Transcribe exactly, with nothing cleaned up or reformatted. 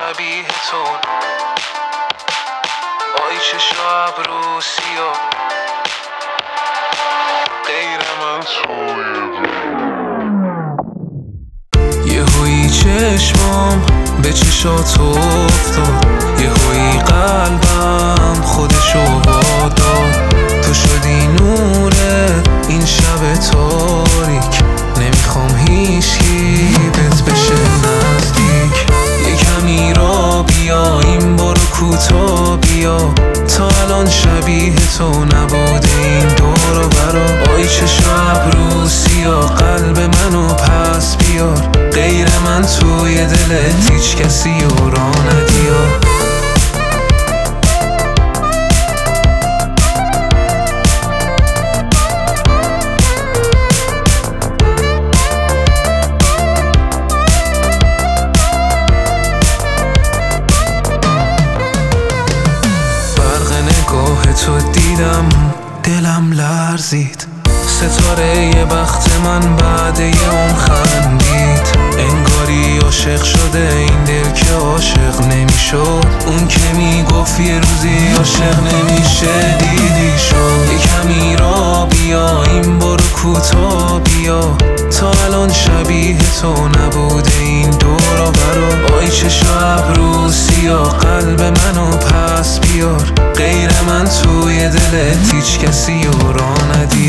شبیه تو، آی چشم ابرو سیاه، غیر من توی یهویی چشمام به چشات افتاد، یهویی قلبم خودشو واداد. تو شدی نور این شب تاریک، نمیخوام هیچکی بهت بشه نزدیک. یه کمی را بیا این بارو کوتا بیا، تا الان شبیه تو نبوده این دور و برا. آی چشم ابرو سیاه، قلب منو پس بیار، غیر من توی دلت هیچ کسی و را ندیا. تو دیدم دلم لرزید، ستاره یه بخت من بعد یه عمر خندید. انگاری عاشق شده این دل که عاشق نمیشد، اون که میگفت یه روزی عاشق نمیشه دیدی شد. یه کمی را بیا این بارو کوتا بیا، تا الان شبیه تو نبوده این دور و برا. آی چشم ابرو سیاه، قلب منو پس بیار، غیر من توی دلت هیچ کسی و را ندی.